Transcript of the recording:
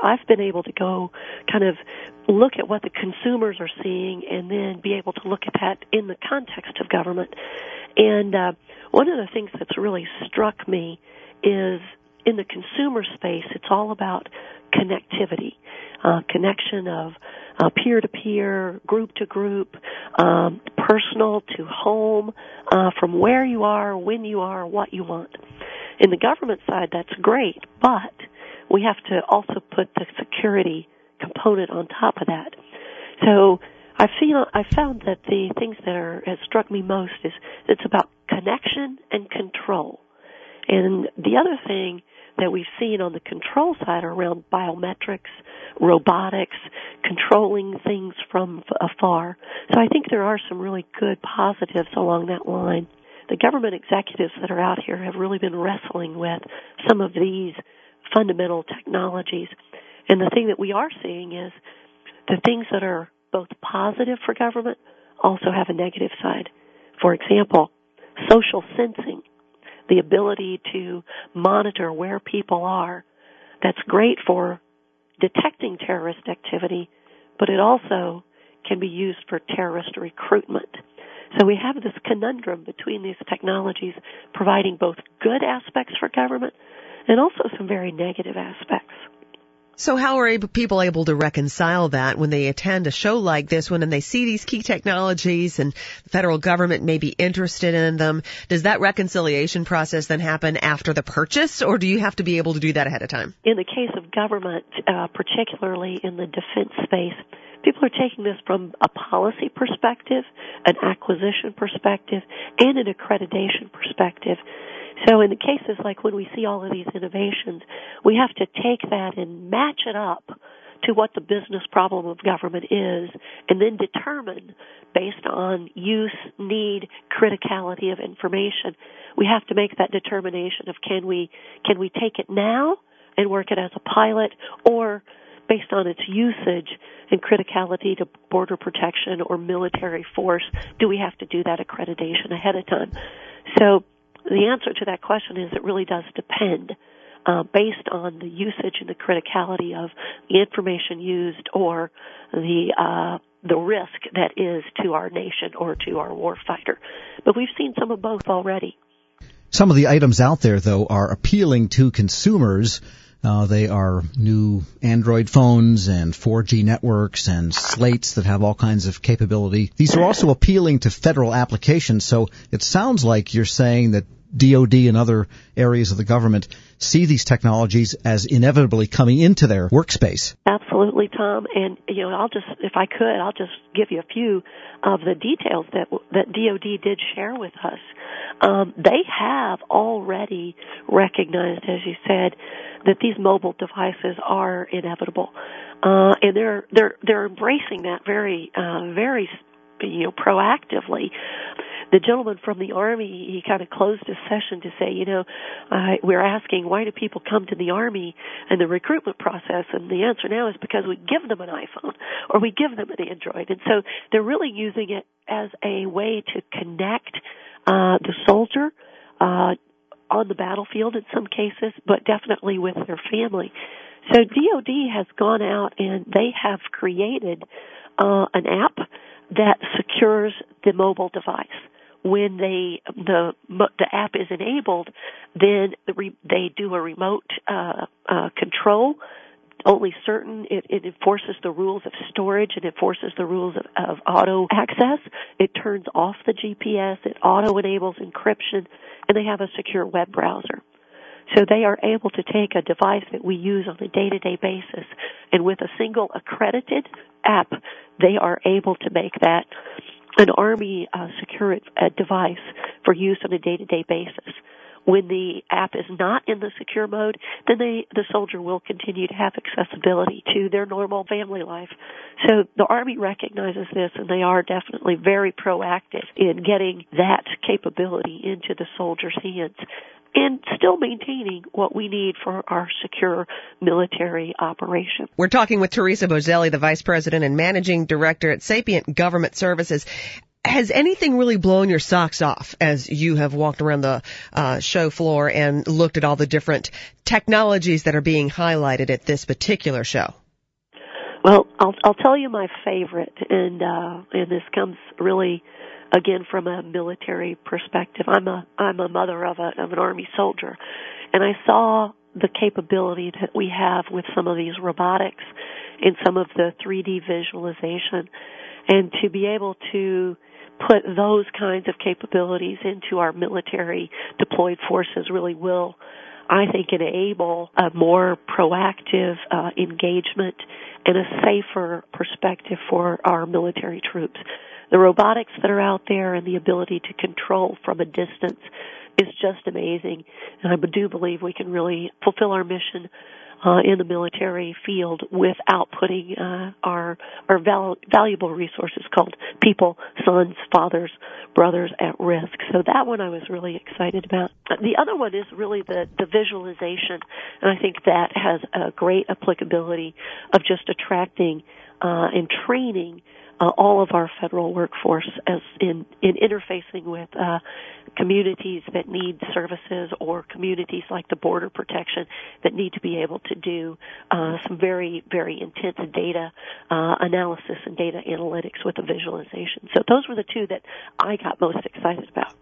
I've been able to go kind of look at what the consumers are seeing and then be able to look at that in the context of government. And one of the things that's really struck me is in the consumer space, it's all about connectivity, connection of peer-to-peer, group-to-group, personal to home, from where you are, when you are, what you want. In the government side, that's great, but we have to also put the security component on top of that. So I found that the things that has struck me most is it's about connection and control. And the other thing that we've seen on the control side are around biometrics, robotics, controlling things from afar. So I think there are some really good positives along that line. The government executives that are out here have really been wrestling with some of these fundamental technologies. And the thing that we are seeing is the things that are both positive for government also have a negative side. For example, social sensing, the ability to monitor where people are. That's great for detecting terrorist activity, but it also can be used for terrorist recruitment. So we have this conundrum between these technologies providing both good aspects for government and also some very negative aspects. So how are people able to reconcile that when they attend a show like this, when they see these key technologies and the federal government may be interested in them? Does that reconciliation process then happen after the purchase, or do you have to be able to do that ahead of time? In the case of government, particularly in the defense space, people are taking this from a policy perspective, an acquisition perspective, and an accreditation perspective. So in the cases like when we see all of these innovations, we have to take that and match it up to what the business problem of government is, and then determine, based on use, need, criticality of information, we have to make that determination of can we take it now and work it as a pilot, or based on its usage and criticality to border protection or military force, do we have to do that accreditation ahead of time? So the answer to that question is it really does depend based on the usage and the criticality of the information used or the risk that is to our nation or to our warfighter. But we've seen some of both already. Some of the items out there, though, are appealing to consumers. They are new Android phones and 4G networks and slates that have all kinds of capability. These are also appealing to federal applications, so it sounds like you're saying that DOD and other areas of the government see these technologies as inevitably coming into their workspace. Absolutely, Tom. And, I'll just give you a few of the details that DOD did share with us. They have already recognized, as you said, that these mobile devices are inevitable. And they're embracing that very proactively. The gentleman from the Army, he kind of closed his session to say, we're asking, why do people come to the Army and the recruitment process? And the answer now is because we give them an iPhone or we give them an Android. And so they're really using it as a way to connect the soldier on the battlefield in some cases, but definitely with their family. So DOD has gone out and they have created an app that secures the mobile device. When the app is enabled, then they do a remote control. Only certain it enforces the rules of storage and enforces the rules of auto access. It turns off the GPS. It auto enables encryption, and they have a secure web browser. So they are able to take a device that we use on a day-to-day basis, and with a single accredited app, they are able to make that an Army secure device for use on a day-to-day basis. When the app is not in the secure mode, then the soldier will continue to have accessibility to their normal family life. So the Army recognizes this, and they are definitely very proactive in getting that capability into the soldier's hands, and still maintaining what we need for our secure military operation. We're talking with Teresa Bozelli, the Vice President and Managing Director at Sapient Government Services. Has anything really blown your socks off as you have walked around the show floor and looked at all the different technologies that are being highlighted at this particular show? Well, I'll tell you my favorite, and this comes really again from a military perspective. I'm a mother of an Army soldier, and I saw the capability that we have with some of these robotics and some of the 3D visualization, and to be able to put those kinds of capabilities into our military deployed forces really will, I think, enable a more proactive engagement and a safer perspective for our military troops. The robotics that are out there and the ability to control from a distance is just amazing, and I do believe we can really fulfill our mission in the military field without putting our valuable resources called people, sons, fathers, brothers at risk. So that one I was really excited about. The other one is really the visualization, and I think that has a great applicability of just attracting and training all of our federal workforce as in interfacing with communities that need services or communities like the border protection that need to be able to do some very, very intense data analysis and data analytics with the visualization. So those were the two that I got most excited about.